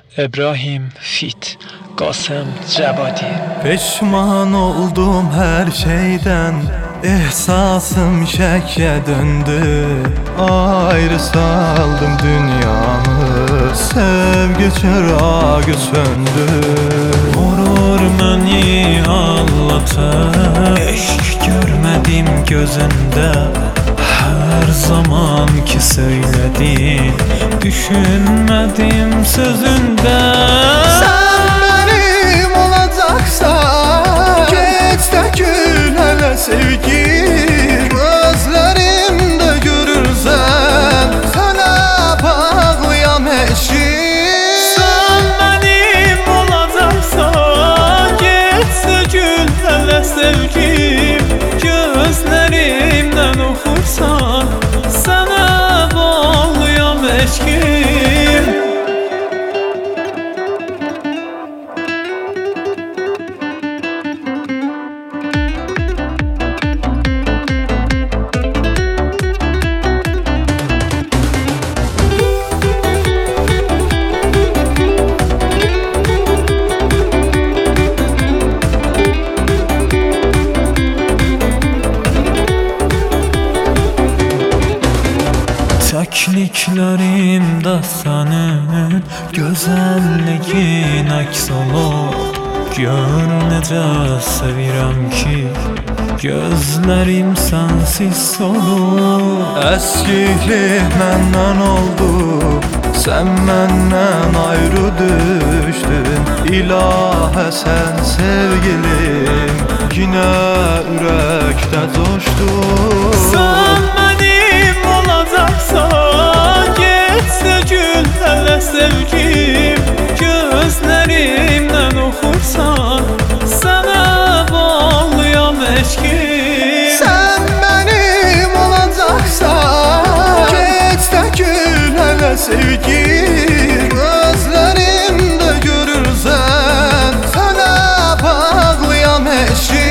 İbrahim Fit, Qasım Cəbadi. Peşman oldum her şeyden, ehsasım şəkke döndü. Ayrı saldım dünyamı, sevgi çırağı söndü. Vurur beni ağlatır, eşk görmedim gözünde. Her zamanki söylediğin, düşünmedim sözünde. Sen benim olacaksan, geç de gül hele sevgi. Gözlerimde görürsen, sana bağlıyam eşim. Sen benim olacaksan, geç de gül hele sevgi. Gözlerimden okursan, sana bağlıyam eşkim. Tekniklerimde senin güzelliğin aks olur. Gör necə sevirəm ki, gözlerim sensiz solur. Əskiklik məndən oldu, sen məndən ayrı düşdün. İlahə sən sevgilim, yine ürəkdə coşdun. Sen benim olacaksan, geçse gül hele sevgim. Gözlerimden okursan, sana bağlıyam eşkim. Sen benim olacaksan, geçse gül hele sevgim. Gözlerimde görürsen, sana bağlıyam eşkim.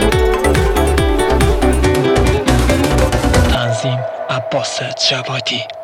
Abbas Cəbadi.